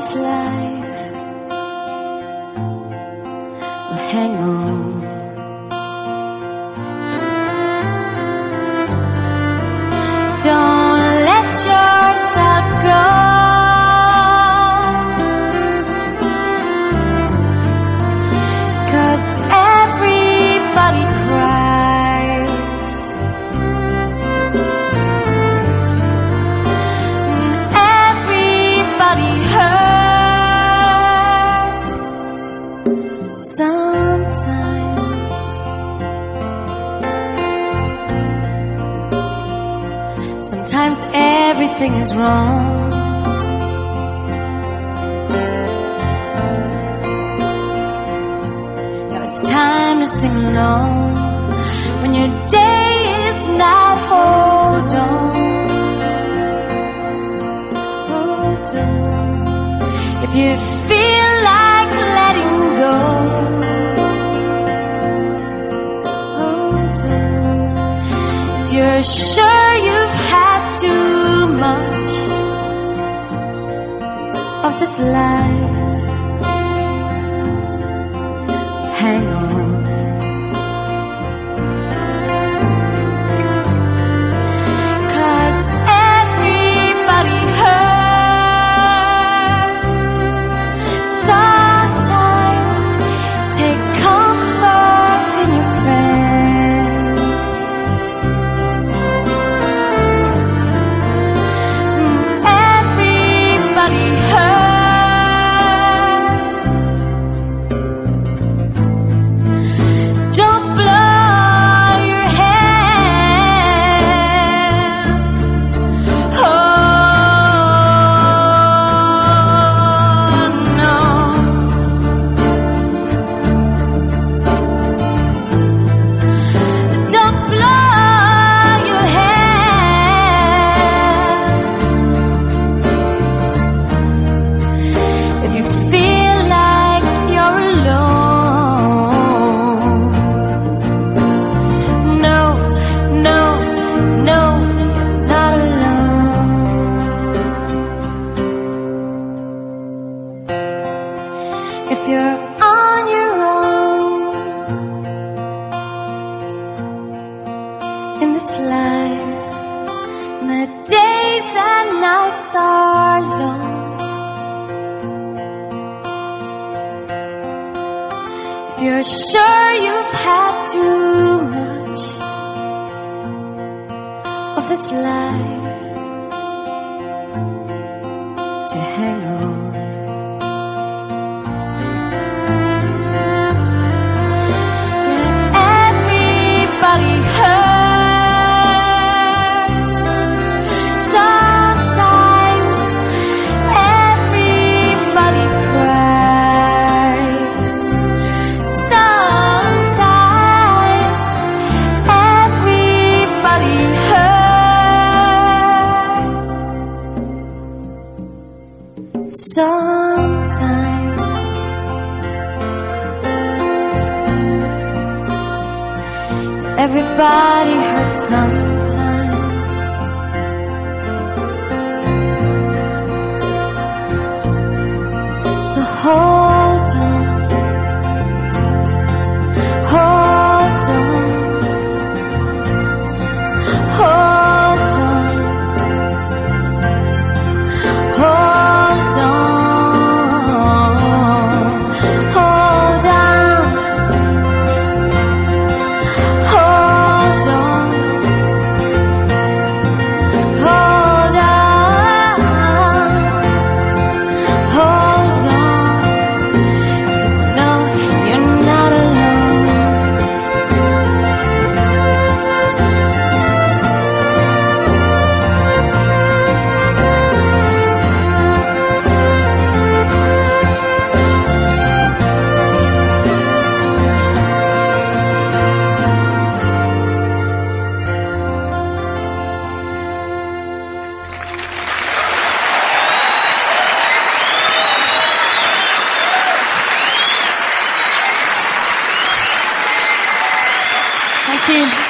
this life will hang on. Don't let yourself go, 'cause everybody cries, everybody hurts sometimes. Sometimes everything is wrong. Now it's time to sing along. When your day is not, hold on. Hold on. If you feel like letting go, hold on. If you're sure you've had too much of this life, hang on. 'Cause everybody hurts sometimes. Take comfort in your friends. Everybody hurts. Don't blow your hands. Oh no. Don't blow your hands. If you feel like you're alone, no, no, no, you're not alone. If you're on your own in this life, and the days and nights are long, if you're sure you've had too much of this life to hang on. Everybody hurts sometimes. Everybody cries sometimes. Everybody hurts sometimes. Everybody hurts sometimes. So hold on, hold on, hold on, hold on, hold on. Hold on, hold on, hold on, 'cause no, you're not alone. Thank you.